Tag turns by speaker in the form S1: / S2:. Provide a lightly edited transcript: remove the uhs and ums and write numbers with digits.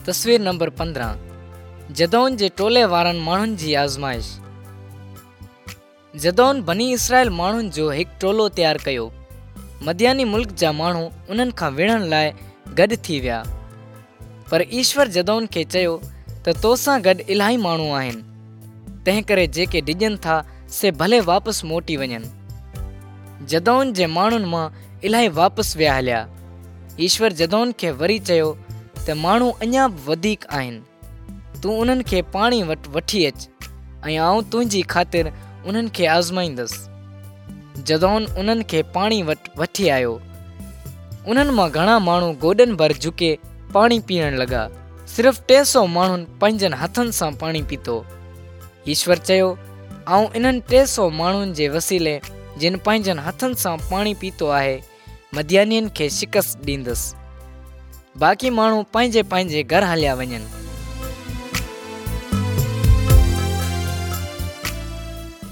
S1: तस्वीर नंबर 15 जदौन जे टोले वारनि माण्हुनि जी आज़माइश। जदौन बनी इसराइल माण्हुनि जो हिकु टोलो तयारु कयो। मदियानी मुल्क जा माण्हू उन्हनि खां विढ़ण लाइ गॾु थी विया, पर ईश्वर जदौन खे चयो त तोसां गॾु इलाही माण्हू आहिनि, तंहिं करे जेके डिॼनि था से भले वापसि मोटी वञनि। जदौन जे माण्हुनि मां इलाही वापसि विया हलिया। ईश्वर जदौन खे वरी चयो त माण्हू अञा बि वधीक आहिनि, तूं उन्हनि खे पाणी वटि वठी अचु ऐं आउं तुंहिंजी ख़ातिर उन्हनि खे आज़माईंदुसि। जदौन उन्हनि खे पाणी वटि वठी आयो। उन्हनि मां घणा माण्हू गोॾनि भर झुके पाणी पीअण लॻा। सिर्फ़ु 300 माण्हुनि पंहिंजनि हथनि सां पाणी पीतो। ईश्वर चयो, आउं इन्हनि 300 माण्हुनि जे वसीले जिन पंहिंजनि हथनि सां पाणी पीतो आहे, मदियानियुनि खे शिकस्त ॾींदुसि। बाक़ी माण्हू पंहिंजे पंहिंजे घर हलिया वञनि।